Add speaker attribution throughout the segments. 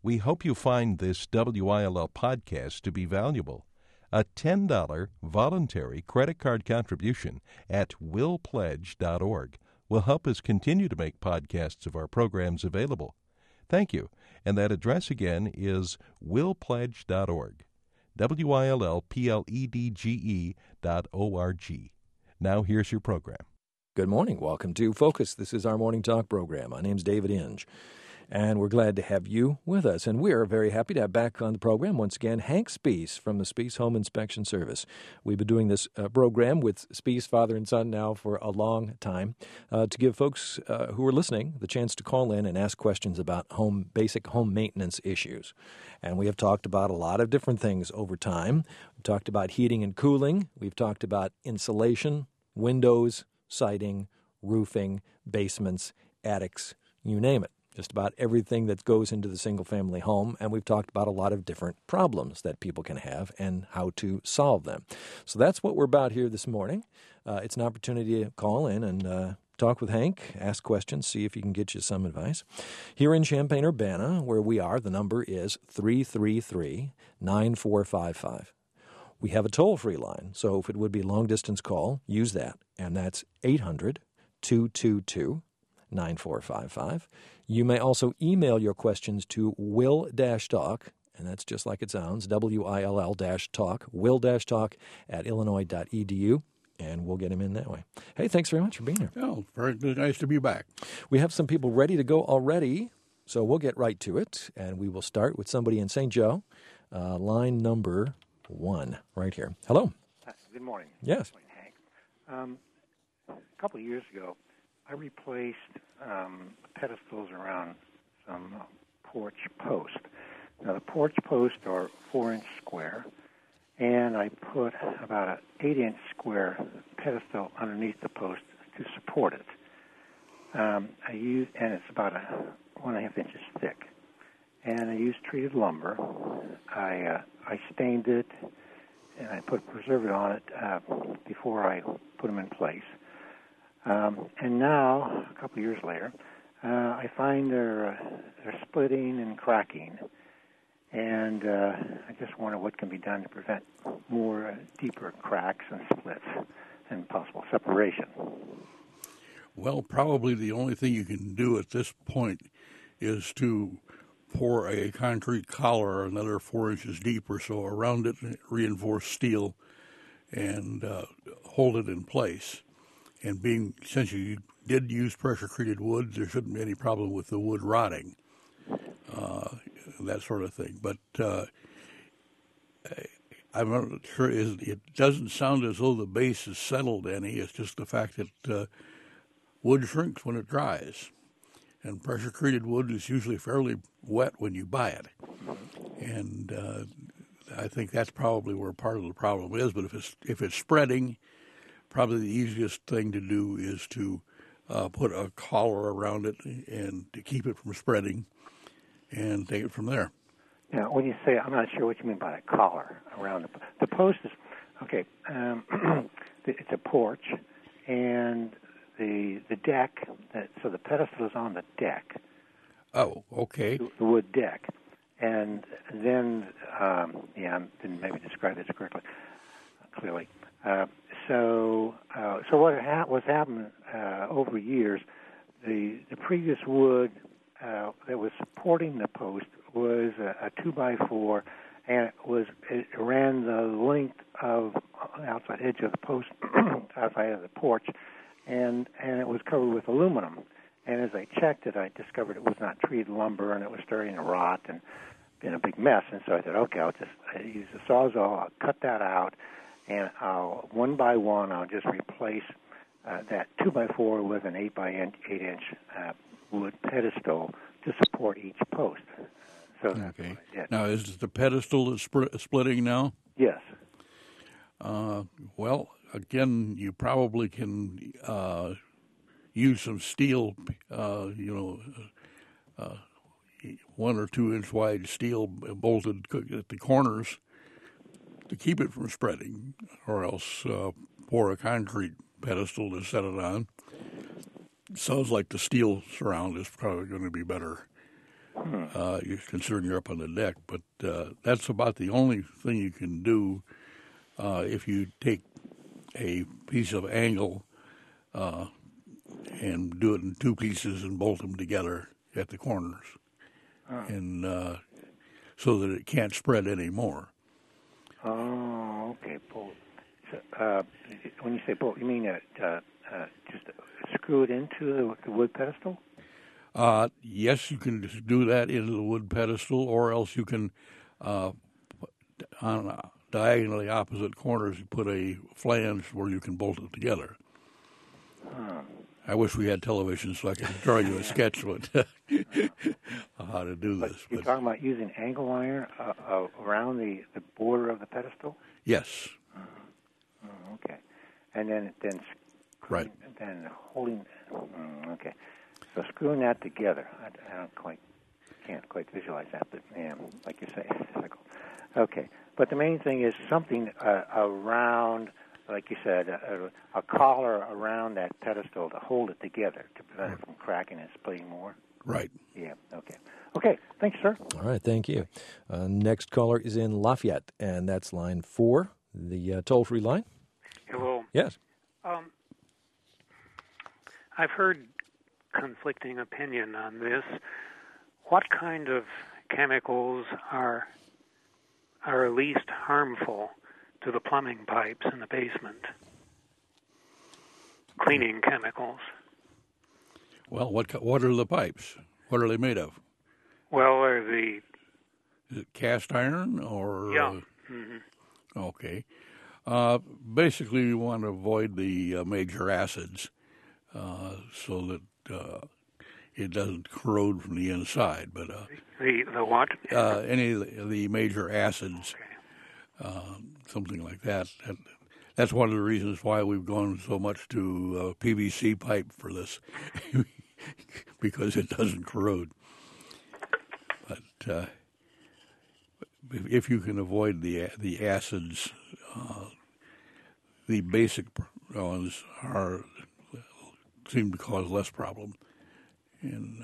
Speaker 1: We hope you find this WILL podcast to be valuable. A $10 voluntary credit card contribution at willpledge.org will help us continue to make podcasts of our programs available. Thank you. And that address again is willpledge.org. WILLPLEDGE.org. Now here's your program.
Speaker 2: Good morning. Welcome to Focus. This is our Morning Talk program. My name's David Inge, and we're glad to have you with us. And we're very happy to have back on the program once again Hank Spees from the Spees Home Inspection Service. We've been doing this program with Spees father and son now for a long time to give folks who are listening the chance to call in and ask questions about basic home maintenance issues. And we have talked about a lot of different things over time. We've talked about heating and cooling. We've talked about insulation, windows, siding, roofing, basements, attics, you name it. Just about everything that goes into the single-family home, and we've talked about a lot of different problems that people can have and how to solve them. So that's what we're about here this morning. It's an opportunity to call in and talk with Hank, ask questions, see if he can get you some advice. Here in Champaign-Urbana, where we are, the number is 333-9455. We have a toll-free line, so if it would be a long-distance call, use that, and that's 800-222-9455. You may also email your questions to will-talk, and that's just like it sounds, WILL-talk, will-talk at illinois.edu, and we'll get him in that way. Hey, thanks very much for being here.
Speaker 3: Oh, very good. Nice to be back.
Speaker 2: We have some people ready to go already, so we'll get right to it, and we will start with somebody in St. Joe, line number 1 right here. Hello.
Speaker 4: Good morning.
Speaker 2: Yes.
Speaker 4: Good morning, Hank. A couple of years ago, I replaced pedestals around some porch posts. Now, the porch posts are 4-inch square, and I put about an 8-inch square pedestal underneath the post to support it. And it's about 1.5 inches thick. And I used treated lumber. I stained it, and I put preservative on it before I put them in place. And now, a couple of years later, I find they're splitting and cracking. And I just wonder what can be done to prevent more deeper cracks and splits and possible separation.
Speaker 3: Well, probably the only thing you can do at this point is to pour a concrete collar another 4 inches deep or so around it, reinforced steel, and hold it in place. And since you did use pressure-treated wood, there shouldn't be any problem with the wood rotting, that sort of thing. But I'm not sure. It doesn't sound as though the base is settled any. It's just the fact that wood shrinks when it dries. And pressure-treated wood is usually fairly wet when you buy it. And I think that's probably where part of the problem is. But if it's spreading, probably the easiest thing to do is to put a collar around it and to keep it from spreading and take it from there.
Speaker 4: Now, when you say, I'm not sure what you mean by a collar around the post is, okay, it's a porch, and the deck, so the pedestal is on the deck.
Speaker 3: Oh, okay.
Speaker 4: The wood deck. And then, I didn't maybe describe this clearly. So what's happened over years, the previous wood that was supporting the post was a 2x4, and it ran the length of the outside edge of the post, outside of the porch, and it was covered with aluminum. And as I checked it, I discovered it was not treated lumber, and it was starting to rot and been a big mess. And so I said, okay, I'll just use a Sawzall, I'll cut that out, and one by one, I'll just replace that 2x4 with an 8-by-8-inch wood pedestal to support each post. So
Speaker 3: okay. Now, is the pedestal splitting now?
Speaker 4: Yes.
Speaker 3: Well, again, you probably can use some steel, 1 or 2 inch wide steel bolted at the corners to keep it from spreading, or else pour a concrete pedestal to set it on. Sounds like the steel surround is probably going to be better considering you're up on the deck. But that's about the only thing you can do if you take a piece of angle and do it in two pieces and bolt them together at the corners, and so that it can't spread anymore.
Speaker 4: Oh, okay, bolt. So, when you say bolt, you mean just screw it into the wood pedestal?
Speaker 3: Yes, you can just do that into the wood pedestal, or else you can, on diagonally opposite corners, you put a flange where you can bolt it together. I wish we had television so I could draw you a sketch of how to do this.
Speaker 4: You're talking about using angle iron around the border of the pedestal?
Speaker 3: Yes.
Speaker 4: Okay. And then
Speaker 3: Right.
Speaker 4: Then holding. Okay. So screwing that together, I can't quite visualize that, but like you say, okay. But the main thing is something around, like you said, a collar around that pedestal to hold it together to prevent it from cracking and splitting more.
Speaker 3: Right.
Speaker 4: Yeah. Okay. Okay. Thanks, sir.
Speaker 2: All right. Thank you. Next caller is in Lafayette, and that's line 4, the toll-free line.
Speaker 5: Hello.
Speaker 2: Yes.
Speaker 5: I've heard conflicting opinion on this. What kind of chemicals are least harmful to the plumbing pipes in the basement? Cleaning chemicals.
Speaker 3: Well, what are the pipes? What are they made of?
Speaker 5: Well,
Speaker 3: Is it cast iron or?
Speaker 5: Yeah. Mm-hmm.
Speaker 3: Okay. Basically, you want to avoid the major acids so that it doesn't corrode from the inside. But
Speaker 5: the what?
Speaker 3: any of the major acids, something like that. That's one of the reasons why we've gone so much to PVC pipe for this, because it doesn't corrode. But if you can avoid the acids, the basic ones seem to cause less problem. And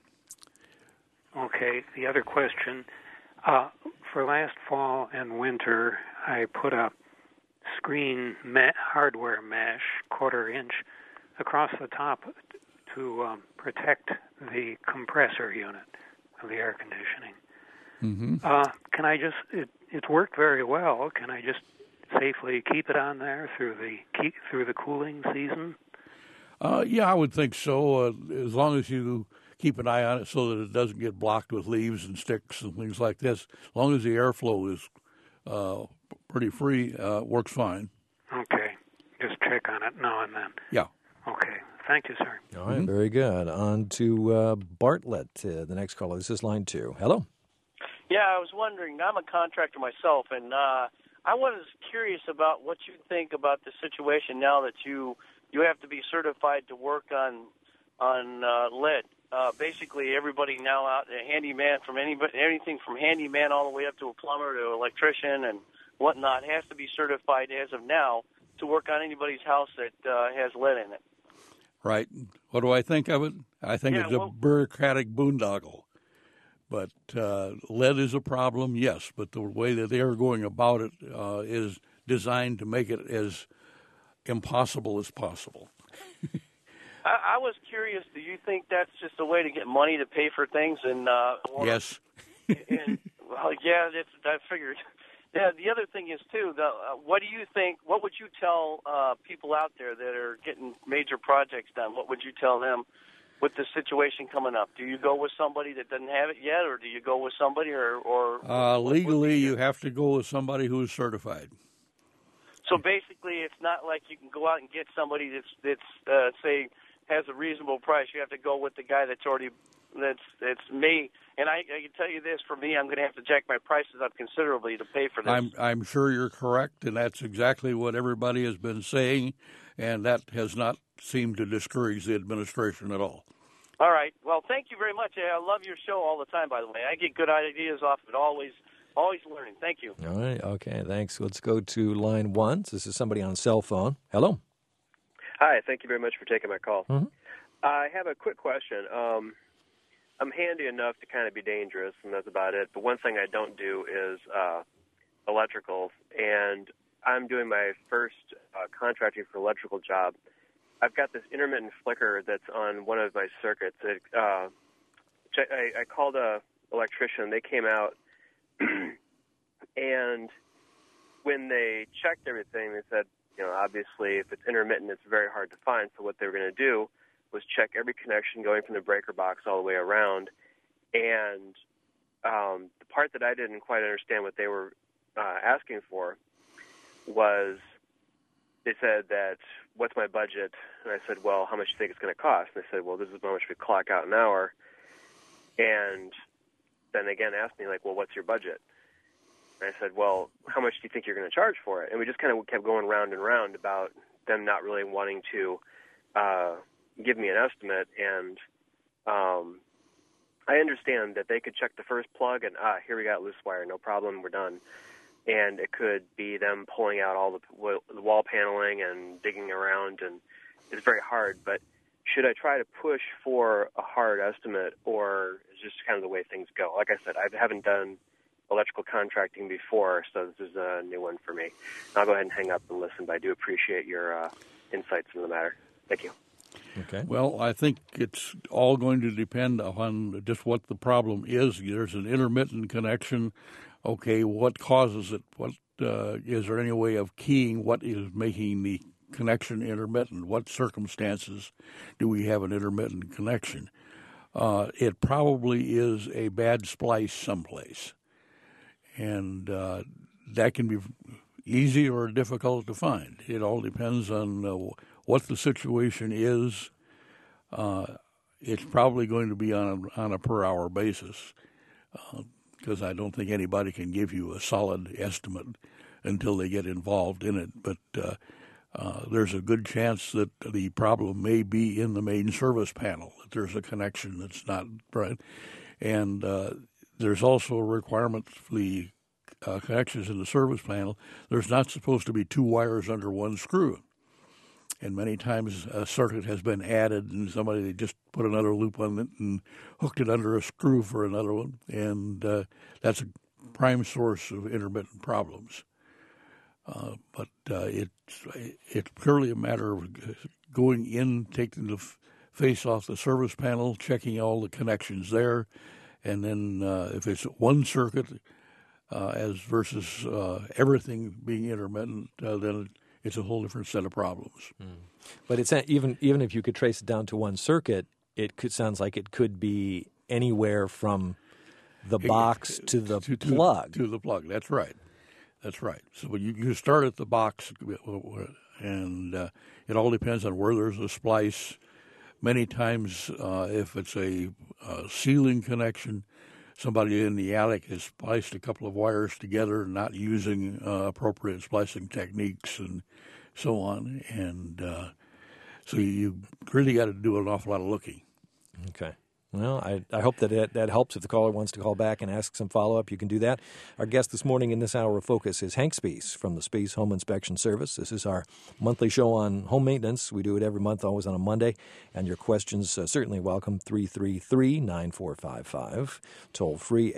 Speaker 5: Okay. The other question, for last fall and winter, I put up screen hardware mesh, 1/4 inch, across the top to protect the compressor unit of the air conditioning.
Speaker 3: Mm-hmm.
Speaker 5: Can I just? It's worked very well. Can I just safely keep it on there through the cooling season?
Speaker 3: Yeah, I would think so. As long as you keep an eye on it so that it doesn't get blocked with leaves and sticks and things like this. As long as the airflow is pretty free, works fine.
Speaker 5: Okay. Just check on it now and then.
Speaker 3: Yeah.
Speaker 5: Okay. Thank you, sir.
Speaker 2: All right. Very good. On to Bartlett, the next caller. This is line 2. Hello.
Speaker 6: Yeah, I was wondering, I'm a contractor myself, and I was curious about what you think about the situation now that you have to be certified to work on lead. Basically, everybody now out, a handyman, from anything from handyman all the way up to a plumber to electrician and whatnot, has to be certified as of now to work on anybody's house that has lead in it.
Speaker 3: Right. What do I think of it? I think it's a bureaucratic boondoggle. But lead is a problem, yes. But the way that they are going about it is designed to make it as impossible as possible.
Speaker 6: I was curious, do you think that's just a way to get money to pay for things? And
Speaker 3: yes.
Speaker 6: Well, yeah, I figured. Yeah, the other thing is, too, what do you think, what would you tell people out there that are getting major projects done? What would you tell them with the situation coming up? Do you go with somebody that doesn't have it yet, or do you go with somebody, or
Speaker 3: legally, you have to go with somebody who is certified.
Speaker 6: So basically, it's not like you can go out and get somebody that's say, has a reasonable price. You have to go with the guy that's me. And I can tell you this, for me, I'm going to have to jack my prices up considerably to pay for this.
Speaker 3: I'm sure you're correct, and that's exactly what everybody has been saying, and that has not seemed to discourage the administration at all.
Speaker 6: All right. Well, thank you very much. I love your show all the time, by the way. I get good ideas off of it, always learning. Thank you.
Speaker 2: All right. Okay, thanks. Let's go to line 1. This is somebody on cell phone. Hello.
Speaker 7: Hi. Thank you very much for taking my call.
Speaker 2: Mm-hmm.
Speaker 7: I have a quick question. I'm handy enough to kind of be dangerous, and that's about it. But one thing I don't do is electrical, and I'm doing my first contracting for electrical job. I've got this intermittent flicker that's on one of my circuits. I called a electrician. They came out, and when they checked everything, they said, obviously if it's intermittent, it's very hard to find. So what they were going to do was check every connection going from the breaker box all the way around. And the part that I didn't quite understand what they were asking for was, they said that, what's my budget? And I said, well, how much do you think it's going to cost? And they said, well, this is how much we clock out an hour. And then again asked me, like, well, what's your budget? And I said, well, how much do you think you're going to charge for it? And we just kind of kept going round and round about them not really wanting to give me an estimate. And I understand that they could check the first plug and, here we got loose wire, no problem, we're done. And it could be them pulling out all the wall paneling and digging around, and it's very hard. But should I try to push for a hard estimate, or is just kind of the way things go? Like I said, I haven't done electrical contracting before, so this is a new one for me. I'll go ahead and hang up and listen, but I do appreciate your insights in the matter. Thank you.
Speaker 3: Okay. Well, I think it's all going to depend on just what the problem is. There's an intermittent connection. Okay, what causes it? What is there any way of keying what is making the connection intermittent? What circumstances do we have an intermittent connection? It probably is a bad splice someplace, and that can be easy or difficult to find. It all depends on what the situation is. It's probably going to be on a per-hour basis, because I don't think anybody can give you a solid estimate until they get involved in it. But there's a good chance that the problem may be in the main service panel, that there's a connection that's not right. And there's also a requirement for the connections in the service panel. There's not supposed to be two wires under one screw. And many times a circuit has been added and somebody just put another loop on it and hooked it under a screw for another one. And that's a prime source of intermittent problems. But it's purely a matter of going in, taking the face off the service panel, checking all the connections there. And then if it's one circuit as versus everything being intermittent, then it's a whole different set of problems.
Speaker 2: But it's even if you could trace it down to one circuit, sounds like it could be anywhere from the box to the plug.
Speaker 3: To the plug, that's right. That's right. So you start at the box, and it all depends on where there's a splice. Many times, if it's a ceiling connection, somebody in the attic has spliced a couple of wires together, not using appropriate splicing techniques and so on. And so you really got to do an awful lot of looking.
Speaker 2: Okay. Well, I hope that helps. If the caller wants to call back and ask some follow-up, you can do that. Our guest this morning in this hour of Focus is Hank Spees from the Spees Home Inspection Service. This is our monthly show on home maintenance. We do it every month, always on a Monday. And your questions certainly welcome, 333-9455. Toll free,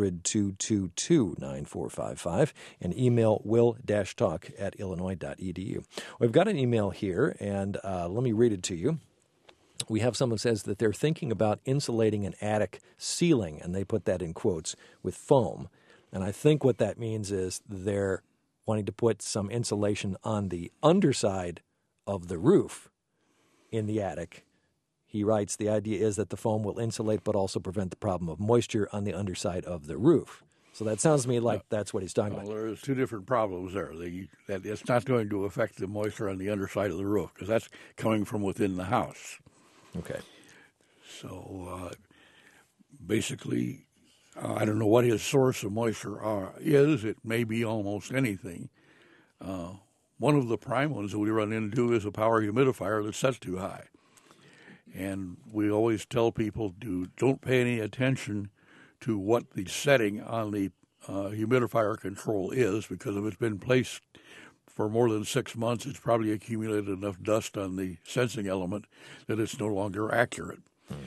Speaker 2: 800-222-9455. And email will-talk@illinois.edu. We've got an email here, and let me read it to you. We have someone who says that they're thinking about insulating an attic ceiling, and they put that in quotes, with foam. And I think what that means is they're wanting to put some insulation on the underside of the roof in the attic. He writes, the idea is that the foam will insulate but also prevent the problem of moisture on the underside of the roof. So that sounds to me like that's what he's talking about.
Speaker 3: There's two different problems there. That it's not going to affect the moisture on the underside of the roof, because that's coming from within the house.
Speaker 2: Okay.
Speaker 3: So basically, I don't know what his source of moisture is. It may be almost anything. One of the prime ones that we run into is a power humidifier that's set too high. And we always tell people don't pay any attention to what the setting on the humidifier control is, because if it's been placed for more than 6 months, it's probably accumulated enough dust on the sensing element that it's no longer accurate.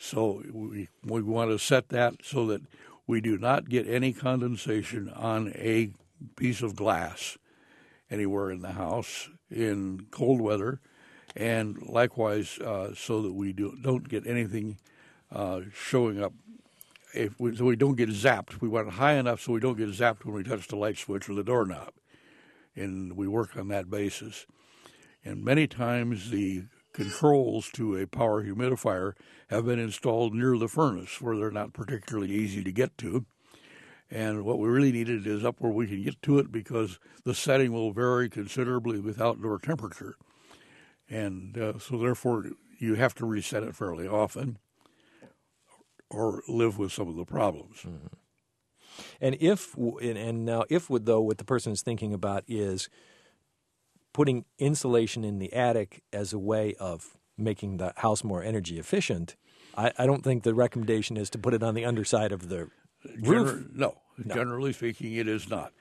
Speaker 3: So we want to set that so that we do not get any condensation on a piece of glass anywhere in the house in cold weather, and likewise so that we don't get anything showing up. So we don't get zapped. We want it high enough so we don't get zapped when we touch the light switch or the doorknob, and we work on that basis. And many times the controls to a power humidifier have been installed near the furnace where they're not particularly easy to get to. And what we really needed is up where we can get to it, because the setting will vary considerably with outdoor temperature. And so therefore you have to reset it fairly often or live with some of the problems.
Speaker 2: Mm-hmm. And now what the person is thinking about is putting insulation in the attic as a way of making the house more energy efficient, I don't think the recommendation is to put it on the underside of the roof.
Speaker 3: No, generally speaking, it is not.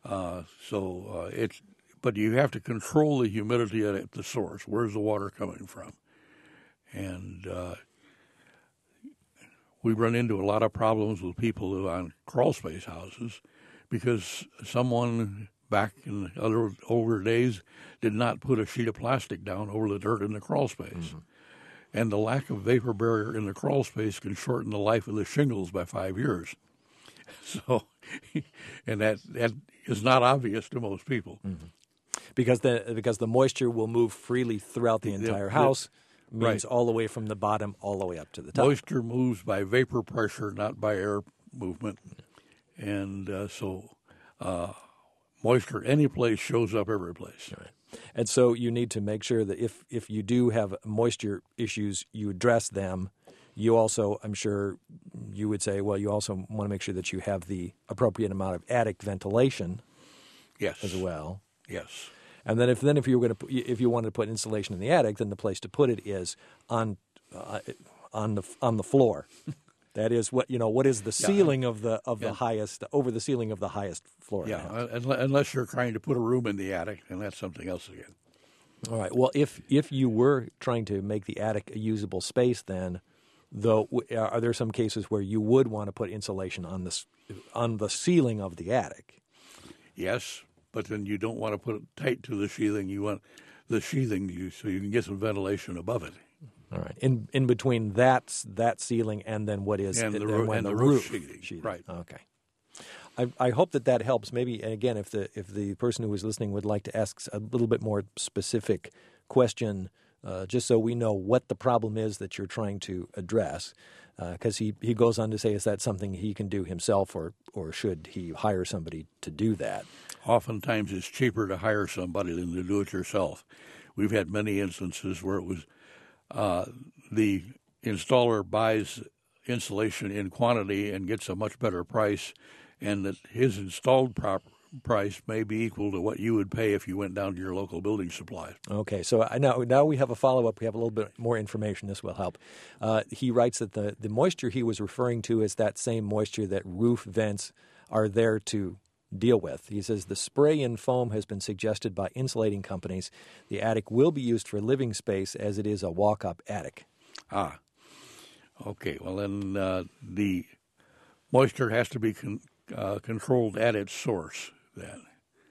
Speaker 3: But you have to control the humidity at the source. Where's the water coming from? And we run into a lot of problems with people who on crawl space houses because someone back in the older days did not put a sheet of plastic down over the dirt in the crawl space. Mm-hmm. And the lack of vapor barrier in the crawl space can shorten the life of the shingles by 5 years. So, and that is not obvious to most people.
Speaker 2: Mm-hmm. Because the moisture will move freely throughout the entire house, means all the way from the bottom all the way up to the top.
Speaker 3: Moisture moves by vapor pressure, not by air movement. And moisture any place shows up every place.
Speaker 2: Right. And so you need to make sure that if you do have moisture issues, you address them. You also, I'm sure you would say, well, you also want to make sure that you have the appropriate amount of attic ventilation as well.
Speaker 3: Yes.
Speaker 2: And then if you wanted to put insulation in the attic, then the place to put it is on the floor. That is what is the ceiling of the highest, over the ceiling of the highest floor.
Speaker 3: Yeah, unless you're trying to put a room in the attic, and that's something else again.
Speaker 2: All right. Well, if you were trying to make the attic a usable space, then are there some cases where you would want to put insulation on the ceiling of the attic?
Speaker 3: Yes, but then you don't want to put it tight to the sheathing. You want the sheathing so you can get some ventilation above it.
Speaker 2: All right. In between that ceiling and then what is
Speaker 3: and the roof sheathing. Right.
Speaker 2: Okay. I hope that helps. Maybe, and again, if the person who is listening would like to ask a little bit more specific question, just so we know what the problem is that you're trying to address, because he goes on to say, is that something he can do himself, or should he hire somebody to do that?
Speaker 3: Oftentimes it's cheaper to hire somebody than to do it yourself. We've had many instances where it was the installer buys insulation in quantity and gets a much better price, and that his installed price may be equal to what you would pay if you went down to your local building supply.
Speaker 2: Okay, so now we have a follow-up. We have a little bit more information. This will help. He writes that the moisture he was referring to is that same moisture that roof vents are there to deal with. He says the spray-in foam has been suggested by insulating companies. The attic will be used for living space as it is a walk-up attic.
Speaker 3: Ah, okay. Well, then the moisture has to be controlled at its source then.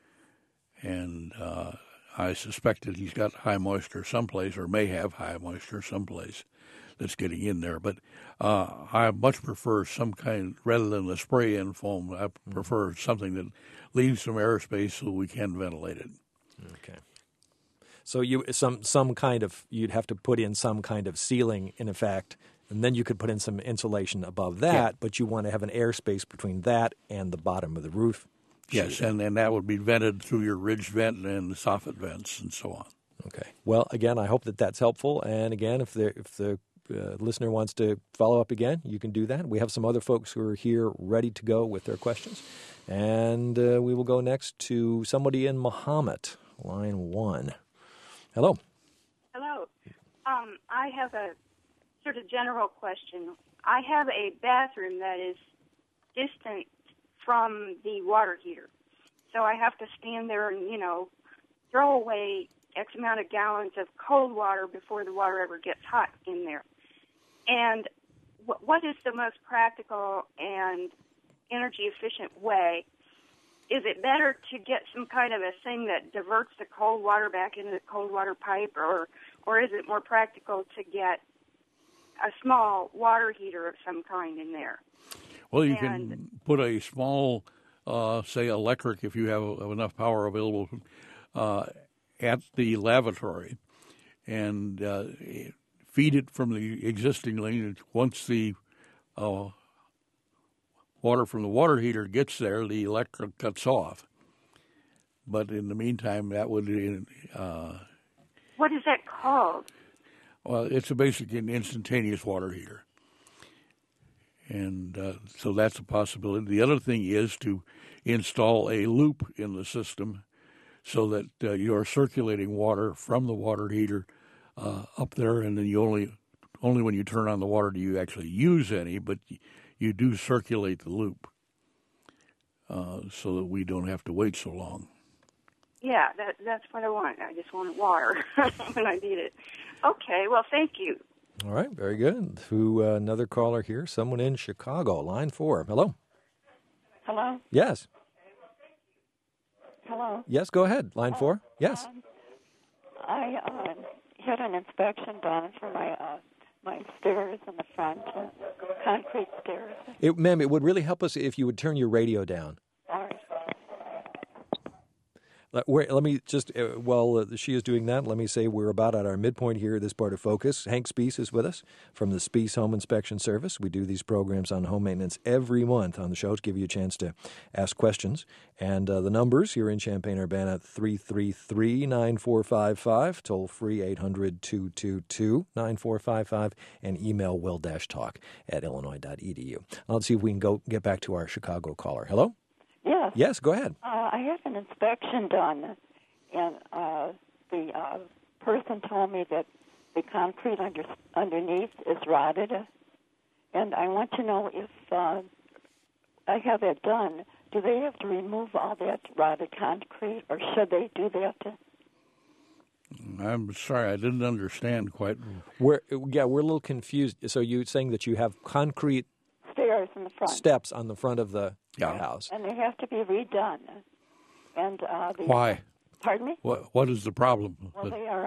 Speaker 3: And I suspect that he's got high moisture someplace, or may have high moisture someplace that's getting in there. But I much prefer some kind, rather than the spray-in foam, I prefer something that leaves some airspace so we can ventilate it.
Speaker 2: Okay. So you'd have to put in some kind of ceiling, in effect, and then you could put in some insulation above that, but you want to have an airspace between that and the bottom of the roof.
Speaker 3: Yes, and that would be vented through your ridge vent and the soffit vents and so on.
Speaker 2: Okay. Well, again, I hope that that's helpful. And again, if the listener wants to follow up again, you can do that. We have some other folks who are here ready to go with their questions. And we will go next to somebody in Mahomet, line 1. Hello.
Speaker 8: Hello. I have a sort of general question. I have a bathroom that is distant from the water heater. So I have to stand there and, throw away X amount of gallons of cold water before the water ever gets hot in there. And what is the most practical and energy efficient way? Is it better to get some kind of a thing that diverts the cold water back into the cold water pipe, or is it more practical to get a small water heater of some kind in there?
Speaker 3: Well, you can put a small, say, electric, if you have enough power available, at the lavatory, and feed it from the existing line. Once the water from the water heater gets there, the electric cuts off. But in the meantime, that would...
Speaker 8: what is that called?
Speaker 3: Well, it's a basic and instantaneous water heater. And so that's a possibility. The other thing is to install a loop in the system so that you're circulating water from the water heater up there, and then you only when you turn on the water do you actually use any, but you do circulate the loop so that we don't have to wait so long.
Speaker 8: Yeah, that's what I want. I just want water when I need it. Okay, well, thank you.
Speaker 2: All right, very good. To another caller here, someone in Chicago, line 4. Hello?
Speaker 9: Hello?
Speaker 2: Yes.
Speaker 9: Hello?
Speaker 2: Yes, go ahead. Line 4? Yes.
Speaker 9: I had an inspection done for my stairs in the front, concrete stairs.
Speaker 2: Ma'am, it would really help us if you would turn your radio down.
Speaker 9: All right.
Speaker 2: Let me just, while she is doing that, let me say we're about at our midpoint here at this part of Focus. Hank Spees is with us from the Spees Home Inspection Service. We do these programs on home maintenance every month on the show to give you a chance to ask questions. And the numbers here in Champaign-Urbana, 333-9455, toll free 800-222-9455, and email will-talk@illinois.edu. Let's see if we can get back to our Chicago caller. Hello?
Speaker 9: Yes.
Speaker 2: Yes, go ahead.
Speaker 9: I had an inspection done, and the person told me that the concrete underneath is rotted, and I want to know if I have that done, do they have to remove all that rotted concrete, or should they do that?
Speaker 3: I'm sorry, I didn't understand quite.
Speaker 2: We're a little confused. So you're saying that you have concrete
Speaker 9: stairs in the front,
Speaker 2: steps on the front of the house,
Speaker 9: and they have to be redone. And
Speaker 3: why?
Speaker 9: Pardon me?
Speaker 3: What is the problem?
Speaker 9: Well, they are.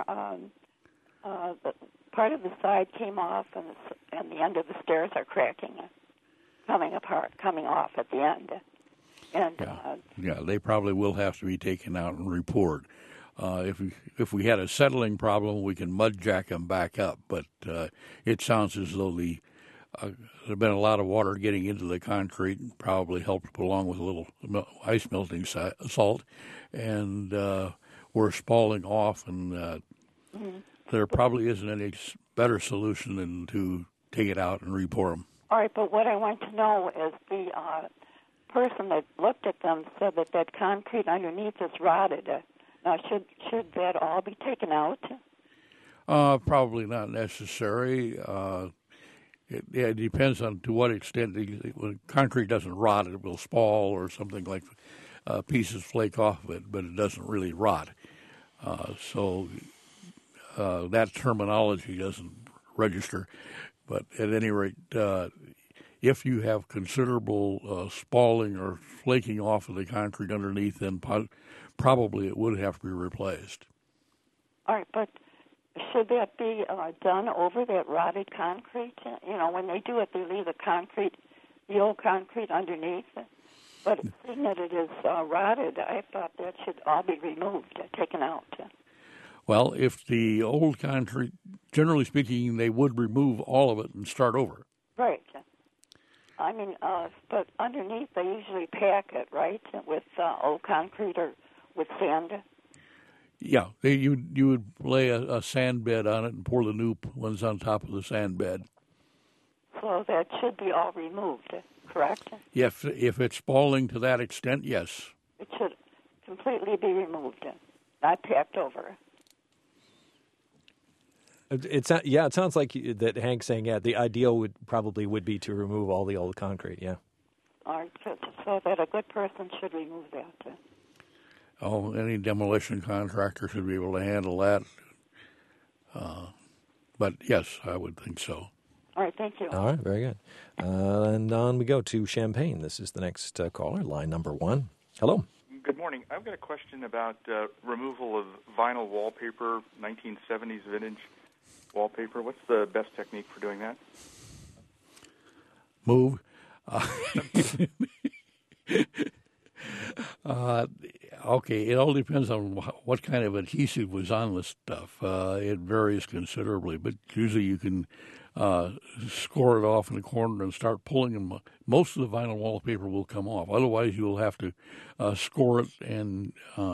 Speaker 9: Part of the side came off, and the end of the stairs are cracking, coming off at the end. And
Speaker 3: they probably will have to be taken out and repaired. If we had a settling problem, we can mud jack them back up. But it sounds as though there's been a lot of water getting into the concrete, probably helped along with a little ice melting salt, and we're spalling off, and there probably isn't any better solution than to take it out and repour them.
Speaker 9: All right, but what I want to know is the person that looked at them said that concrete underneath is rotted. Now, should that all be taken out?
Speaker 3: Probably not necessary. It depends on to what extent. When concrete doesn't rot, it will spall or something like pieces flake off of it, but it doesn't really rot. So that terminology doesn't register. But at any rate, if you have considerable spalling or flaking off of the concrete underneath, then probably it would have to be replaced.
Speaker 9: All right, but should that be done over that rotted concrete? When they do it, they leave the old concrete underneath. But seeing that it is rotted, I thought that should all be removed, taken out.
Speaker 3: Well, if the old concrete, generally speaking, they would remove all of it and start over.
Speaker 9: Right. I mean, but underneath they usually pack it, right, with old concrete or with sand.
Speaker 3: Yeah, you would lay a sand bed on it and pour the new ones on top of the sand bed.
Speaker 9: So that should be all removed, correct?
Speaker 3: If it's spalling to that extent, yes.
Speaker 9: It should completely be removed, not packed over.
Speaker 2: It sounds like that Hank's saying, the ideal would be to remove all the old concrete, yeah.
Speaker 9: All right, so that a good person should remove that.
Speaker 3: Oh, any demolition contractor should be able to handle that. But yes, I would think so.
Speaker 9: All right, thank you.
Speaker 2: All right, very good. And on we go to Champaign. This is the next caller, line number 1. Hello.
Speaker 10: Good morning. I've got a question about removal of vinyl wallpaper, 1970s vintage wallpaper. What's the best technique for doing that?
Speaker 3: Move. Okay, it all depends on what kind of adhesive was on the stuff. It varies considerably, but usually you can score it off in the corner and start pulling them. Most of the vinyl wallpaper will come off. Otherwise, you will have to score it and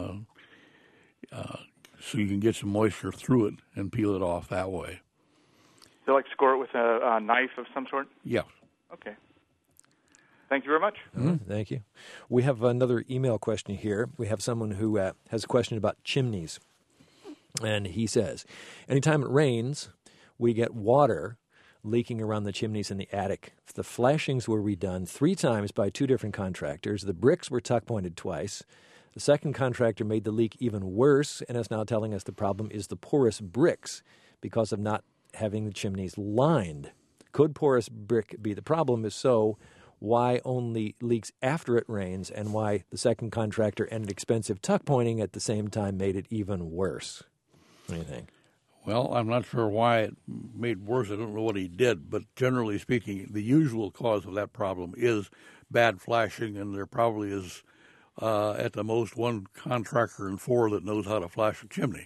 Speaker 3: so you can get some moisture through it and peel it off that way.
Speaker 10: So, like, score it with a knife of some sort?
Speaker 3: Yeah.
Speaker 10: Okay. Thank you very much.
Speaker 2: Thank you. We have another email question here. We have someone who has a question about chimneys. And he says, anytime it rains, we get water leaking around the chimneys in the attic. The flashings were redone 3 times by 2 different contractors. The bricks were tuck-pointed twice. The second contractor made the leak even worse and is now telling us the problem is the porous bricks because of not having the chimneys lined. Could porous brick be the problem? If so, why only leaks after it rains, and why the second contractor and expensive tuck pointing at the same time made it even worse? What do you think?
Speaker 3: Well, I'm not sure why it made worse. I don't know what he did, but generally speaking, the usual cause of that problem is bad flashing, and there probably is at the most 1 contractor in 4 that knows how to flash a chimney.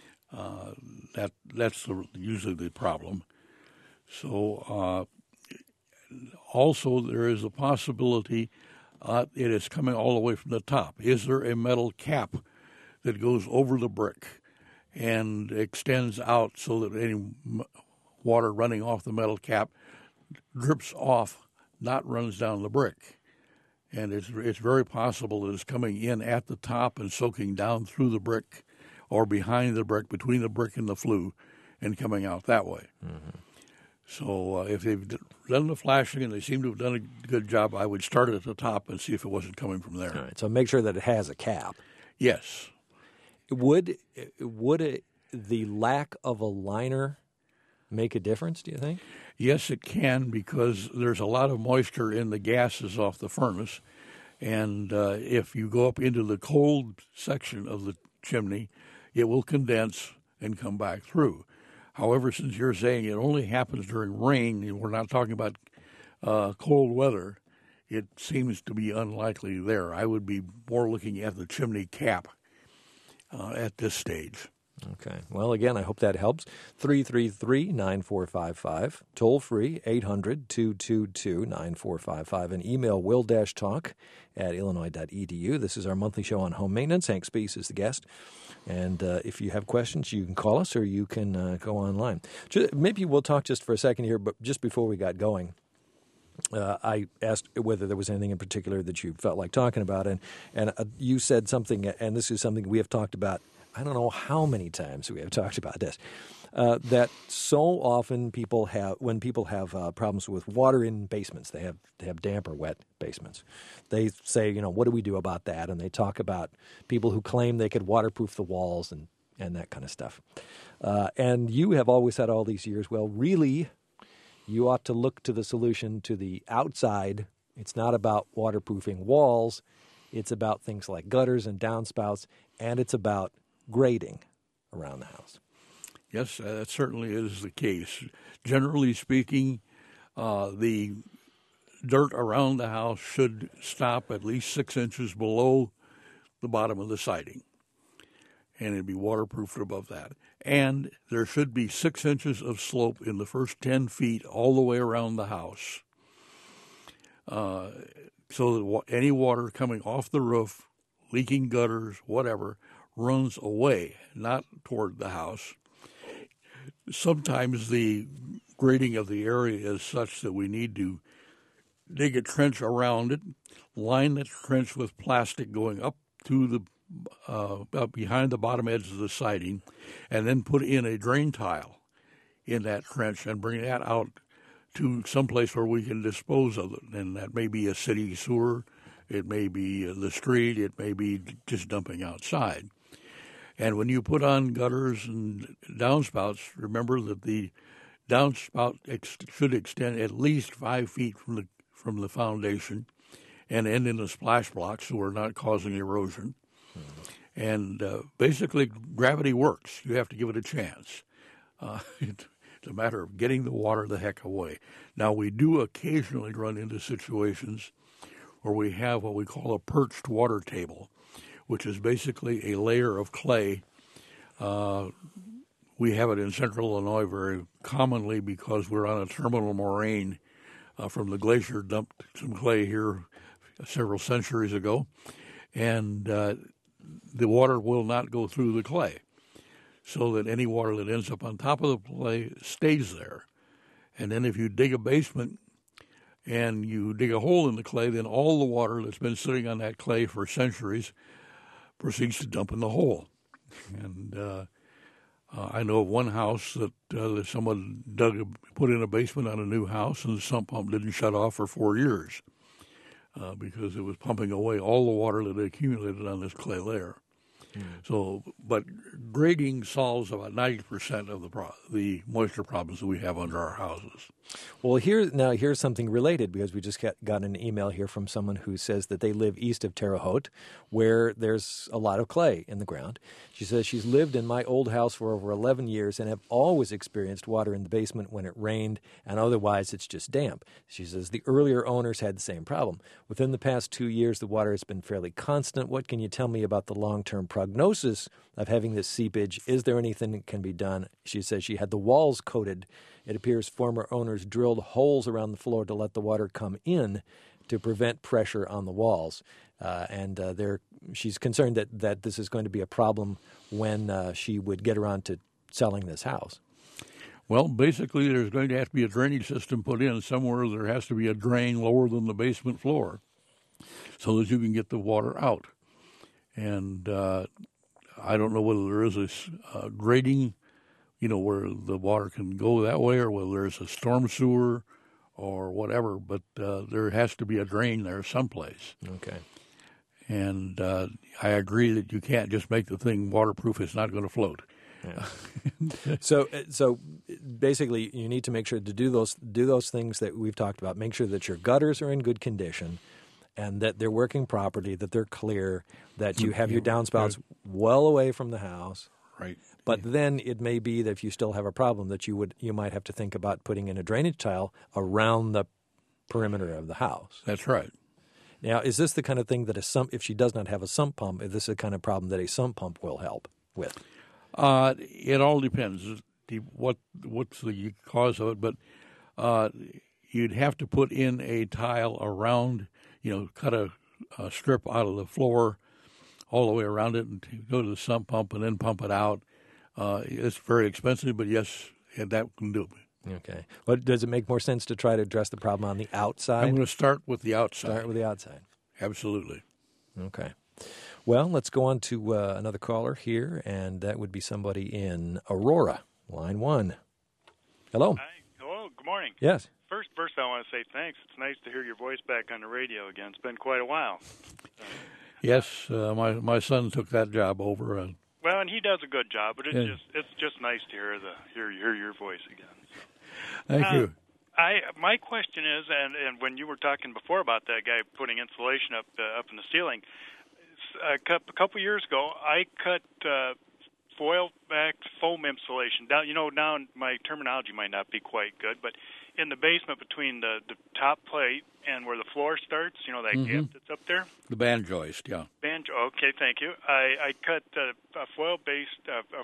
Speaker 3: That's usually the problem. So also there is a possibility it is coming all the way from the top. Is there a metal cap that goes over the brick and extends out so that any water running off the metal cap drips off, not runs down the brick? And it's very possible that it's coming in at the top and soaking down through the brick or behind the brick, between the brick and the flue, and coming out that way. Mm-hmm. So if they've done the flashing and they seem to have done a good job, I would start it at the top and see if it wasn't coming from there.
Speaker 2: All right, so make sure that it has a cap.
Speaker 3: Yes.
Speaker 2: Would the lack of a liner make a difference, do you think?
Speaker 3: Yes, it can, because there's a lot of moisture in the gases off the furnace. And if you go up into the cold section of the chimney, it will condense and come back through. However, since you're saying it only happens during rain, and we're not talking about cold weather, it seems to be unlikely there. I would be more looking at the chimney cap at this stage.
Speaker 2: Okay. Well, again, I hope that helps. 333-9455, toll free, 800-222-9455, and email will-talk@illinois.edu. This is our monthly show on home maintenance. Hank Spees is the guest. And if you have questions, you can call us or you can go online. Maybe we'll talk just for a second here, but just before we got going, I asked whether there was anything in particular that you felt like talking about, and you said something, and this is something we have talked about. I don't know how many times we have talked about this, that so often when people have problems with water in basements, they have damp or wet basements. They say, what do we do about that? And they talk about people who claim they could waterproof the walls and that kind of stuff. And you have always said all these years, well, really, you ought to look to the solution to the outside. It's not about waterproofing walls. It's about things like gutters and downspouts, and it's about grading around the house.
Speaker 3: Yes, that certainly is the case. Generally speaking, the dirt around the house should stop at least 6 inches below the bottom of the siding, and it'd be waterproofed above that. And there should be 6 inches of slope in the first 10 feet all the way around the house, so that any water coming off the roof, leaking gutters, whatever, runs away, not toward the house. Sometimes the grading of the area is such that we need to dig a trench around it, line the trench with plastic going up to the up behind the bottom edge of the siding, and then put in a drain tile in that trench and bring that out to someplace where we can dispose of it. And that may be a city sewer, it may be the street, it may be just dumping outside. And when you put on gutters and downspouts, remember that the downspout should extend at least 5 feet from the foundation and end in a splash block, so we're not causing erosion. And basically, gravity works. You have to give it a chance. It's a matter of getting the water the heck away. Now, we do occasionally run into situations where we have what we call a perched water table, which is basically a layer of clay. We have it in central Illinois very commonly because we're on a terminal moraine from the glacier dumped some clay here several centuries ago, and the water will not go through the clay, so that any water that ends up on top of the clay stays there. And then if you dig a basement and you dig a hole in the clay, then all the water that's been sitting on that clay for centuries proceeds to dump in the hole. And I know of one house that someone put in a basement on a new house, and the sump pump didn't shut off for 4 years because it was pumping away all the water that had accumulated on this clay layer. So, but grading solves about 90% of the moisture problems that we have under our houses.
Speaker 2: Well, here's something related, because we just got an email here from someone who says that they live east of Terre Haute, where there's a lot of clay in the ground. She says she's lived in my old house for over 11 years and have always experienced water in the basement when it rained, and otherwise it's just damp. She says the earlier owners had the same problem. Within the past 2 years, the water has been fairly constant. What can you tell me about the long-term prognosis of having this seepage? Is there anything that can be done? She says she had the walls coated. It appears former owners drilled holes around the floor to let the water come in to prevent pressure on the walls. She's concerned that this is going to be a problem when she would get around to selling this house.
Speaker 3: Well, basically, there's going to have to be a drainage system put in somewhere. There has to be a drain lower than the basement floor so that you can get the water out. And I don't know whether there is a grading, where the water can go that way, or whether there's a storm sewer or whatever, but there has to be a drain there someplace.
Speaker 2: Okay.
Speaker 3: And I agree that you can't just make the thing waterproof. It's not going to float.
Speaker 2: Yeah. So basically, you need to make sure to do those things that we've talked about. Make sure that your gutters are in good condition, and that they're working properly, that they're clear, that you have your downspouts well away from the house.
Speaker 3: Right.
Speaker 2: But then it may be that if you still have a problem, that you might have to think about putting in a drainage tile around the perimeter of the house.
Speaker 3: That's right.
Speaker 2: Now, is this the kind of thing that if she does not have a sump pump, is this the kind of problem that a sump pump will help with?
Speaker 3: It all depends what's the cause of it, but you'd have to put in a tile around, cut a strip out of the floor all the way around it and go to the sump pump and then pump it out. It's very expensive, but yes, that can do it.
Speaker 2: Okay. Well, does it make more sense to try to address the problem on the outside?
Speaker 3: I'm going to start with the outside.
Speaker 2: Start with the outside.
Speaker 3: Absolutely.
Speaker 2: Okay. Well, let's go on to another caller here, and that would be somebody in Aurora, line 1. Hello.
Speaker 11: Hi. Hello. Good morning.
Speaker 2: Yes.
Speaker 11: First, I want to say thanks. It's nice to hear your voice back on the radio again. It's been quite a while.
Speaker 3: Yes, my son took that job over.
Speaker 11: Well, and he does a good job, but it's just nice to hear your voice again.
Speaker 3: Thank you.
Speaker 11: My question is, and when you were talking before about that guy putting insulation up in the ceiling, a couple years ago, I cut foil-backed foam insulation down. Now my terminology might not be quite good, but in the basement between the top plate and where the floor starts, that gap that's up there.
Speaker 3: The band joist, yeah.
Speaker 11: Okay, thank you. I cut a foil-faced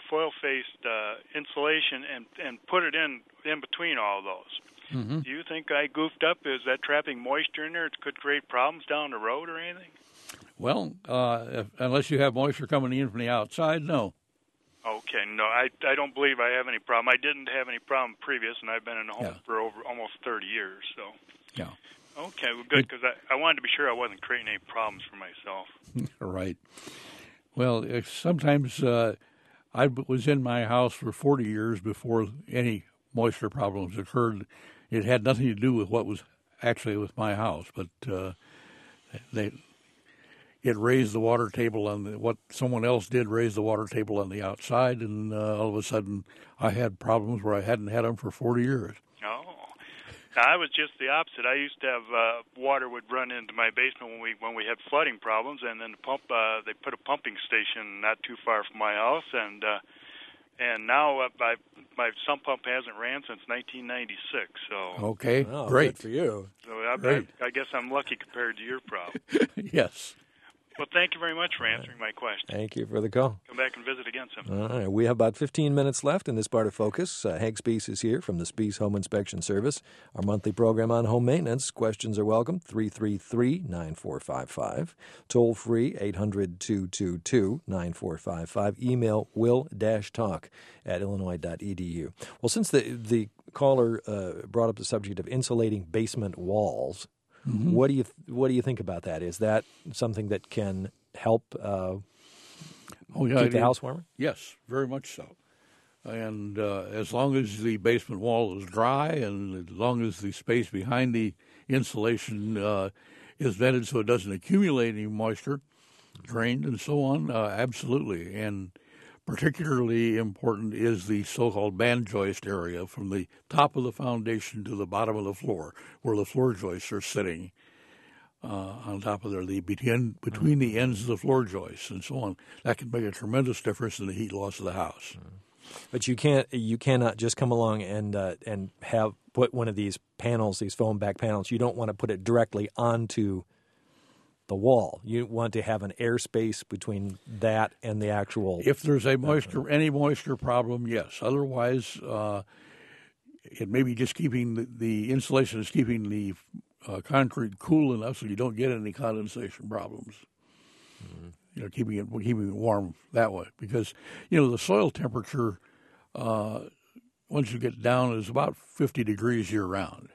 Speaker 11: insulation and put it in between all those. Mm-hmm. Do you think I goofed up? Is that trapping moisture in there? It could create problems down the road or anything?
Speaker 3: Well, unless you have moisture coming in from the outside, no.
Speaker 11: Okay, no, I don't believe I have any problem. I didn't have any problem previous, and I've been in the home for over almost 30 years. So. Yeah. Okay, well, good, because I wanted to be sure I wasn't creating any problems for myself.
Speaker 3: Right. Well, sometimes I was in my house for 40 years before any moisture problems occurred. It had nothing to do with what was actually with my house, but it raised the water table on what someone else did raised the water table on the outside, and all of a sudden I had problems where I hadn't had them for 40 years.
Speaker 11: Oh. I was just the opposite. I used to have water would run into my basement when we had flooding problems, and then the pump they put a pumping station not too far from my house, and now my sump pump hasn't ran since 1996. So
Speaker 3: okay, great
Speaker 2: good for you.
Speaker 11: So I guess I'm lucky compared to your problem.
Speaker 3: Yes.
Speaker 11: Well, thank you very much for answering my question.
Speaker 2: Thank you for the call.
Speaker 11: Come back and visit again sometime.
Speaker 2: All right. We have about 15 minutes left in this part of Focus. Hank Spees is here from the Spees Home Inspection Service. Our monthly program on home maintenance. Questions are welcome. 333-9455. Toll free, 800-222-9455. Email will-talk@illinois.edu. Well, since the caller brought up the subject of insulating basement walls, mm-hmm. What do you think about that? Is that something that can help keep the house warmer?
Speaker 3: Yes, very much so. And as long as the basement wall is dry and as long as the space behind the insulation is vented so it doesn't accumulate any moisture, drained and so on, absolutely. And particularly important is the so-called band joist area from the top of the foundation to the bottom of the floor, where the floor joists are sitting on top of there, between the ends of the floor joists and so on. That can make a tremendous difference in the heat loss of the house.
Speaker 2: But you cannot just come along and have put one of these panels, these foam back panels. You don't want to put it directly onto the wall. You want to have an airspace between that and the actual.
Speaker 3: If there's any moisture problem, yes. Otherwise, it may be just keeping the insulation is keeping the concrete cool enough so you don't get any condensation problems. Mm-hmm. Keeping it warm that way, because the soil temperature once you get down is about 50 degrees year round.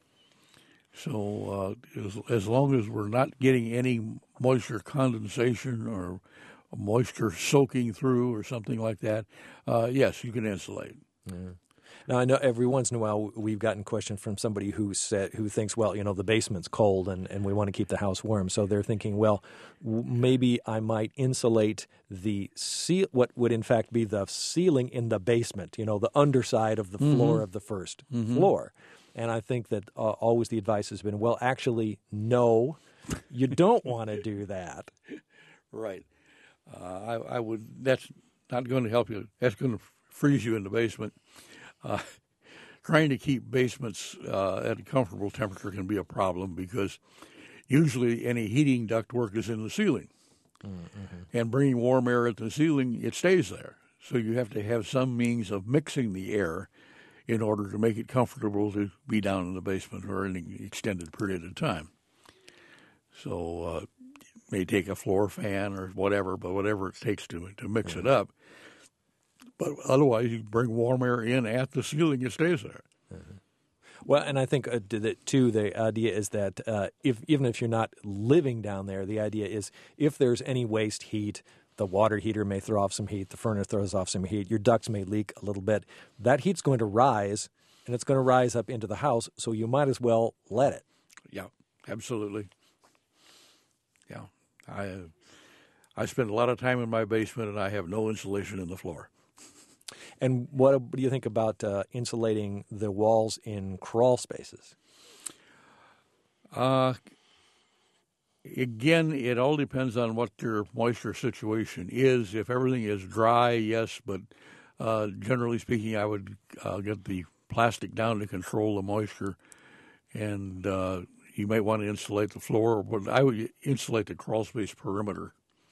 Speaker 3: So as long as we're not getting any moisture condensation or moisture soaking through or something like that, yes, you can insulate.
Speaker 2: Yeah. Now, I know every once in a while we've gotten a question from somebody who thinks, well, the basement's cold and we want to keep the house warm. So they're thinking, well, maybe I might insulate what would in fact be the ceiling in the basement, the underside of the floor of the first floor. And I think that always the advice has been, well, actually, no, you don't want to do that.
Speaker 3: Right. I would. That's not going to help you. That's going to freeze you in the basement. Trying to keep basements at a comfortable temperature can be a problem because usually any heating ductwork is in the ceiling. Mm-hmm. And bringing warm air at the ceiling, it stays there. So you have to have some means of mixing the air in order to make it comfortable to be down in the basement for an extended period of time. So it may take a floor fan or whatever, but whatever it takes to mix it up. But otherwise, you bring warm air in at the ceiling, it stays there.
Speaker 2: Mm-hmm. Well, and I think, too, the idea is that even if you're not living down there, the idea is if there's any waste heat, the water heater may throw off some heat, the furnace throws off some heat, your ducts may leak a little bit. That heat's going to rise, and it's going to rise up into the house, so you might as well let it.
Speaker 3: Yeah, absolutely. Yeah. I spend a lot of time in my basement, and I have no insulation in the floor.
Speaker 2: And what do you think about insulating the walls in crawl spaces?
Speaker 3: Again, it all depends on what your moisture situation is. If everything is dry, yes, but generally speaking, I would get the plastic down to control the moisture, and you might want to insulate the floor, but I would insulate the crawl space perimeter,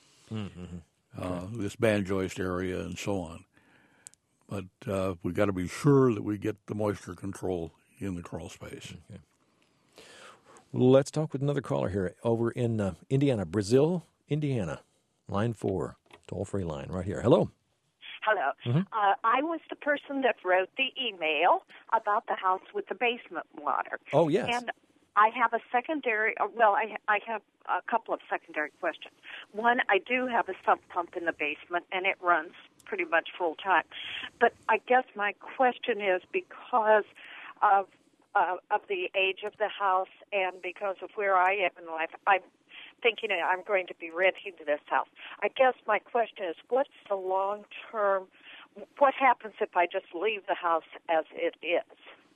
Speaker 3: this band joist area, and so on. But we've got to be sure that we get the moisture control in the crawl space.
Speaker 2: Okay. Well, let's talk with another caller here over in Indiana, Brazil, Indiana. Line 4, toll-free line right here. Hello.
Speaker 12: Hello. Mm-hmm. I was the person that wrote the email about the house with the basement water.
Speaker 2: Oh, yes.
Speaker 12: And I have a secondary, I have a couple of secondary questions. One, I do have a sump pump in the basement, and it runs pretty much full time. But I guess my question is because of the age of the house and because of where I am in life, I'm thinking I'm going to be renting this house. I guess my question is, what's the long-term, what happens if I just leave the house as it is?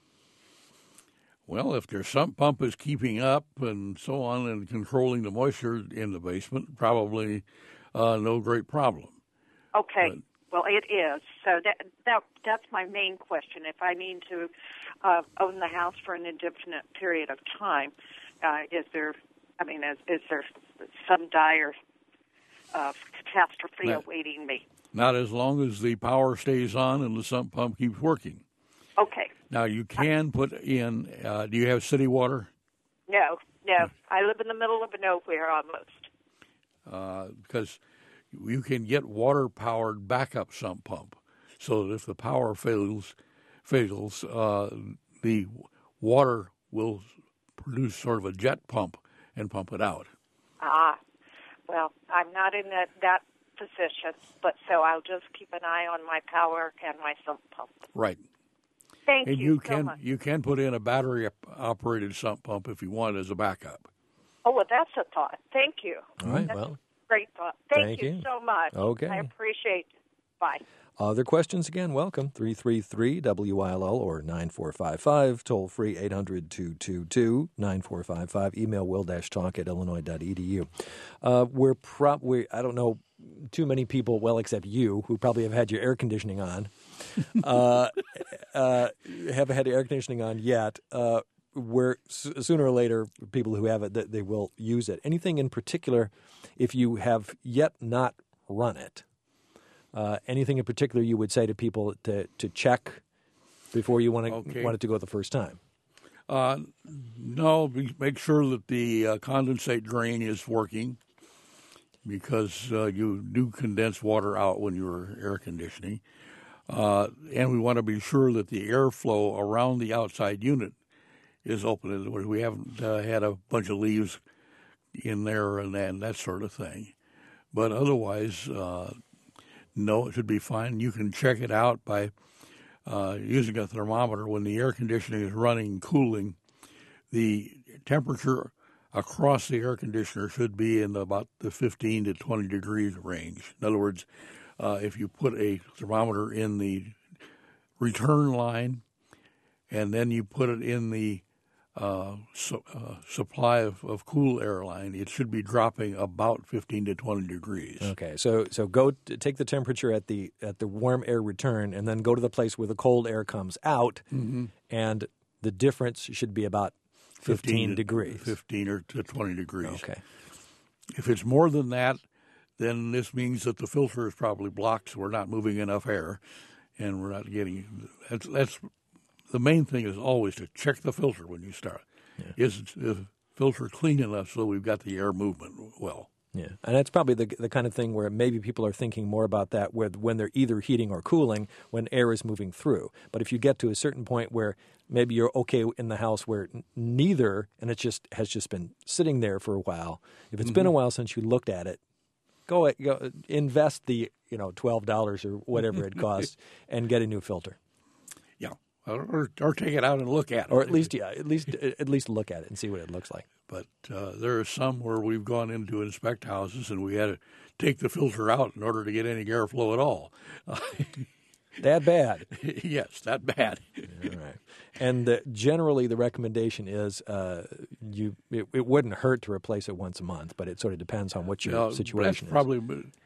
Speaker 3: Well, if their sump pump is keeping up and so on and controlling the moisture in the basement, probably no great problem.
Speaker 12: Okay. Well, it is. So that's my main question. If I need to own the house for an indefinite period of time, is there some dire catastrophe awaiting me?
Speaker 3: Not as long as the power stays on and the sump pump keeps working.
Speaker 12: Okay.
Speaker 3: Now, you can put in, do you have city water?
Speaker 12: No. I live in the middle of nowhere almost.
Speaker 3: Because you can get water-powered backup sump pump, so that if the power fails, the water will produce sort of a jet pump and pump it out.
Speaker 12: Well, I'm not in that position, but so I'll just keep an eye on my power and my sump pump.
Speaker 3: Right.
Speaker 12: Thank you
Speaker 3: so
Speaker 12: much.
Speaker 3: You can put in a battery-operated sump pump if you want as a backup.
Speaker 12: Oh, well, that's a thought. Thank you.
Speaker 2: All right,
Speaker 12: that's a great thought. Thank you so much.
Speaker 2: Okay.
Speaker 12: I appreciate it. Bye.
Speaker 2: Other questions, again, welcome. 333-WILL or 9455, toll free 800-222-9455. Email will-talk@illinois.edu. I don't know too many people, well, except you, who probably have had your air conditioning on, haven't had air conditioning on yet. Where sooner or later, people who have it, they will use it. Anything in particular, if you have yet not run it, anything in particular you would say to people to check before you want it to go the first time?
Speaker 3: No, make sure that the condensate drain is working, because you do condense water out when you're air conditioning. And we want to be sure that the airflow around the outside unit is open. We haven't had a bunch of leaves in there and that sort of thing. But otherwise, no, it should be fine. You can check it out by using a thermometer. When the air conditioning is running and cooling, the temperature across the air conditioner should be in about the 15 to 20 degrees range. In other words, if you put a thermometer in the return line and then you put it in the supply of cool air line, it should be dropping about 15 to 20 degrees.
Speaker 2: Okay, so go take the temperature at the warm air return, and then go to the place where the cold air comes out, and the difference should be about 15 degrees.
Speaker 3: 15 or to 20 degrees.
Speaker 2: Okay.
Speaker 3: If it's more than that, then this means that the filter is probably blocked, so we're not moving enough air, and we're not getting. That's the main thing is always to check the filter when you start. Yeah. Is the filter clean enough so we've got the air movement well?
Speaker 2: Yeah, and that's probably the kind of thing where maybe people are thinking more about that when they're either heating or cooling when air is moving through. But if you get to a certain point where maybe you're okay in the house where neither, and it has just been sitting there for a while. If it's been a while since you looked at it, go invest the $12 or whatever it costs and get a new filter.
Speaker 3: Yeah, or take it out and look at it.
Speaker 2: Or at least look at it and see what it looks like.
Speaker 3: But there are some where we've gone in to inspect houses and we had to take the filter out in order to get any airflow at all.
Speaker 2: That bad?
Speaker 3: Yes, that bad.
Speaker 2: All right. And generally the recommendation is it wouldn't hurt to replace it once a month, but it sort of depends on what your situation is.
Speaker 3: Probably,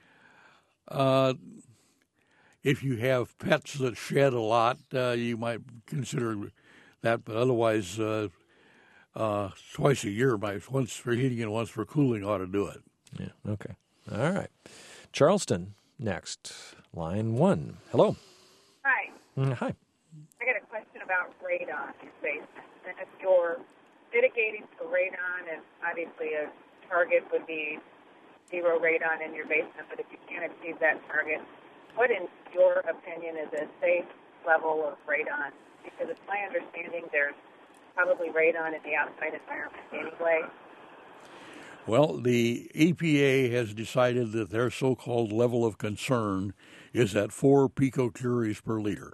Speaker 3: if you have pets that shed a lot, you might consider that, but otherwise twice a year, once for heating and once for cooling ought to do it.
Speaker 2: Yeah, okay. All right. Charleston next, line 1. Hello.
Speaker 13: Hi.
Speaker 2: Hi.
Speaker 13: I got a question about radon in basement. And if you're mitigating for radon, and obviously a target would be 0 radon in your basement, but if you can't achieve that target, what, in your opinion, is a safe level of radon? Because it's my understanding there's probably radon in the outside environment anyway.
Speaker 3: Well, the EPA has decided that their so-called level of concern is at 4 picocuries per liter.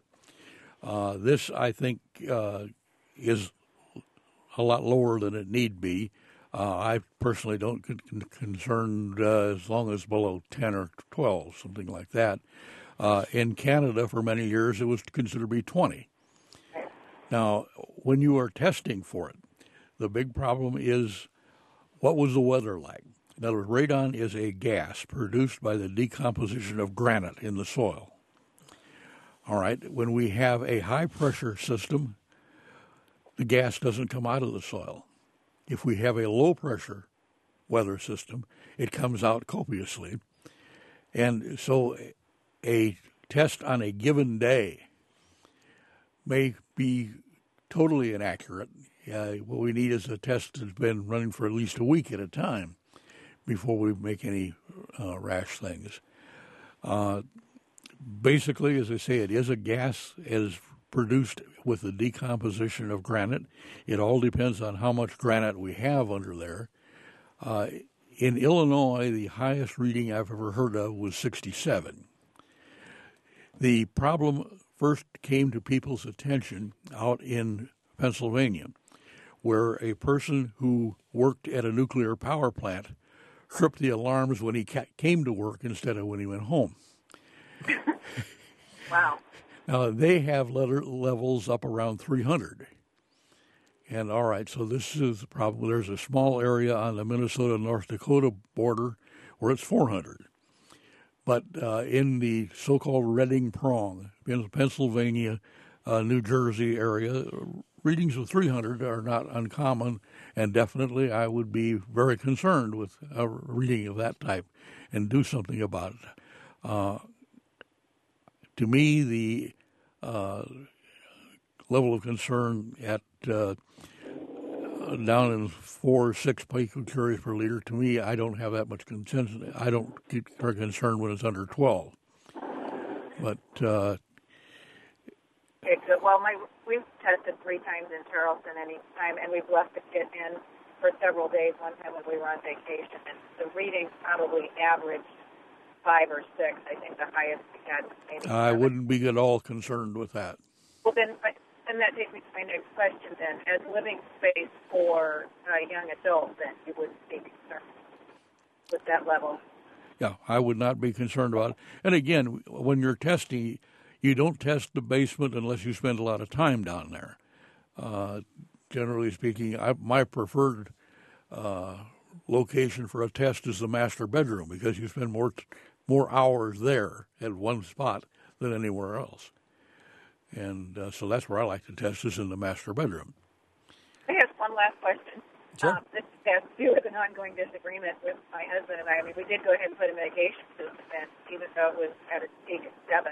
Speaker 3: This, I think, is a lot lower than it need be. I personally don't get concerned as long as below 10 or 12, something like that. In Canada, for many years, it was considered to be 20. Now, when you are testing for it, the big problem is, what was the weather like? In other words, radon is a gas produced by the decomposition of granite in the soil. All right, when we have a high-pressure system, the gas doesn't come out of the soil. If we have a low-pressure weather system, it comes out copiously. And so a test on a given day may be totally inaccurate. What we need is a test that's been running for at least a week at a time before we make any rash things. Basically, as I say, it is a gas. It is produced with the decomposition of granite. It all depends on how much granite we have under there. In Illinois, the highest reading I've ever heard of was 67. The problem first came to people's attention out in Pennsylvania, where a person who worked at a nuclear power plant tripped the alarms when he came to work instead of when he went home.
Speaker 13: Wow.
Speaker 3: Now, they have levels up around 300. And all right, so this is the problem. There's a small area on the Minnesota-North Dakota border where it's 400. But in the so-called Redding Prong, in Pennsylvania, New Jersey area, readings of 300 are not uncommon, and definitely I would be very concerned with a reading of that type and do something about it. To me, the level of concern at down in 4 or 6 picocuries per liter, to me, I don't have that much concern. I don't get very concerned when it's under 12. But
Speaker 13: okay, good. Well, we've tested 3 times in Charleston anytime, and we've left the kit in for several days. One time when we were on vacation, and the readings probably averaged 5 or 6. I think the highest we had was maybe 7.
Speaker 3: I wouldn't be at all concerned with that.
Speaker 13: Well, then that takes me to my next question then. As living space for a young adult, then you wouldn't be concerned with that level?
Speaker 3: Yeah, I would not be concerned about it. And again, when you're testing, you don't test the basement unless you spend a lot of time down there. Generally speaking, my preferred location for a test is the master bedroom, because you spend more hours there at one spot than anywhere else. And so that's where I like to test, is in the master bedroom.
Speaker 13: I have one last question.
Speaker 3: Sure.
Speaker 13: This has to do with an ongoing disagreement with my husband and I. I mean, we did go ahead and put a mitigation system in, even though it was at a peak of 7.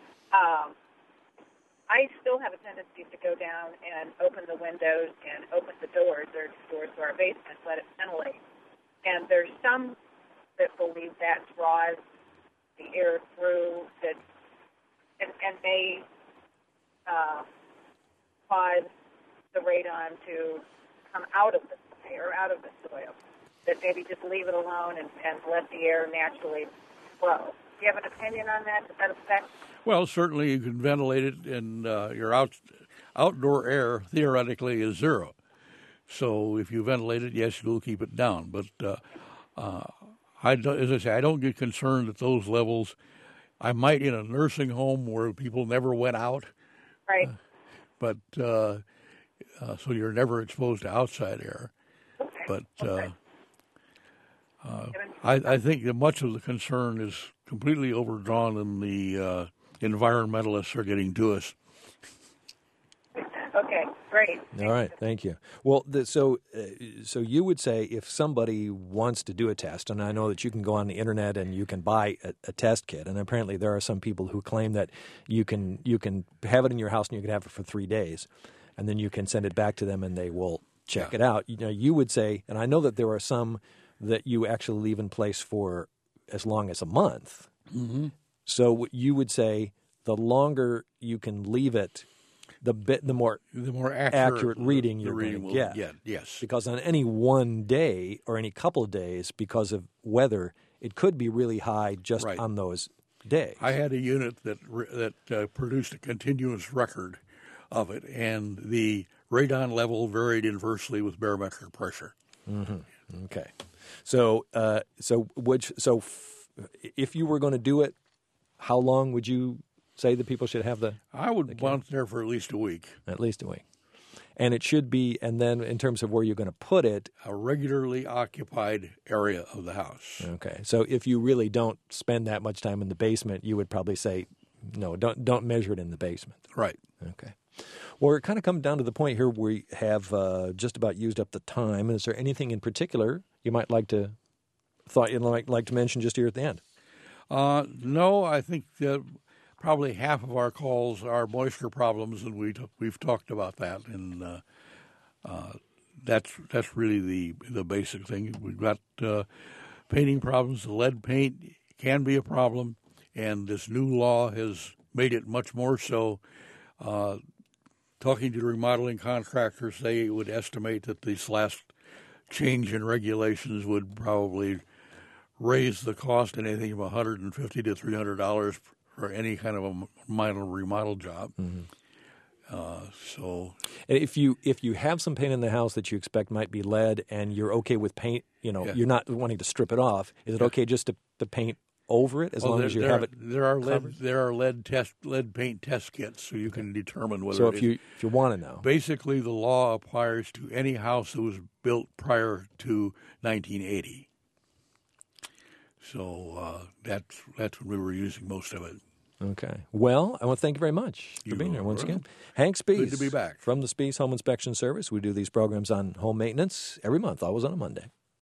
Speaker 13: I still have a tendency to go down and open the windows and open the doors. There are 2 doors to our basement, let it ventilate. And there's some that believe that draws the air through, that and may cause the radon to come out of the air, out of the soil. That maybe just leave it alone and let the air naturally flow. Do you have an opinion on that? Does that affect?
Speaker 3: Well, certainly you can ventilate it, and your outdoor air theoretically is 0. So if you ventilate it, yes, you'll keep it down. But as I say, I don't get concerned at those levels. I might in a nursing home where people never went out.
Speaker 13: Right.
Speaker 3: But so you're never exposed to outside air.
Speaker 13: Okay.
Speaker 3: But I think that much of the concern is completely overdrawn, and the environmentalists are getting to us.
Speaker 13: Okay, great.
Speaker 2: All right, thank you. Well, so you would say if somebody wants to do a test, and I know that you can go on the internet and you can buy a test kit, and apparently there are some people who claim that you can have it in your house and you can have it for 3 days, and then you can send it back to them and they will check it out. You know, you would say, and I know that there are some that you actually leave in place for as long as a month.
Speaker 3: Mm-hmm.
Speaker 2: So you would say the longer you can leave it, the more accurate reading you're going to get.
Speaker 3: Yes.
Speaker 2: Because on any one day or any couple of days, because of weather, it could be really high just on those days.
Speaker 3: I had a unit that produced a continuous record of it, and the radon level varied inversely with barometric pressure.
Speaker 2: Mm-hmm. Okay. So if you were going to do it, how long would you say that people should have the?
Speaker 3: I would want it there for at least a week.
Speaker 2: At least a week. And it should be, and then in terms of where you're going to put it,
Speaker 3: a regularly occupied area of the house.
Speaker 2: Okay. So if you really don't spend that much time in the basement, you would probably say, no, don't measure it in the basement.
Speaker 3: Right.
Speaker 2: Okay. Well, we're kind of come down to the point here where we have just about used up the time. Is there anything in particular you might like to mention just here at the end?
Speaker 3: No, I think probably half of our calls are moisture problems, and we've talked about that, and that's really the basic thing. We've got painting problems. The lead paint can be a problem, and this new law has made it much more so. Talking to the remodeling contractors, they would estimate that this last change in regulations would probably raise the cost anything from $150 to $300 for any kind of a minor remodel job.
Speaker 2: Mm-hmm.
Speaker 3: So,
Speaker 2: and if you have some paint in the house that you expect might be lead, and you're okay with paint, you're not wanting to strip it off. Is it okay just to paint over it as long as you have it?
Speaker 3: There are lead paint test kits, so you can determine whether.
Speaker 2: So if you want to know,
Speaker 3: basically the law applies to any house that was built prior to 1980. So that's when we were using most of it.
Speaker 2: Okay. Well, I want to thank you very much for being here once again. Hank Spees.
Speaker 3: Good to be back.
Speaker 2: From the Spees Home Inspection Service. We do these programs on home maintenance every month, always on a Monday.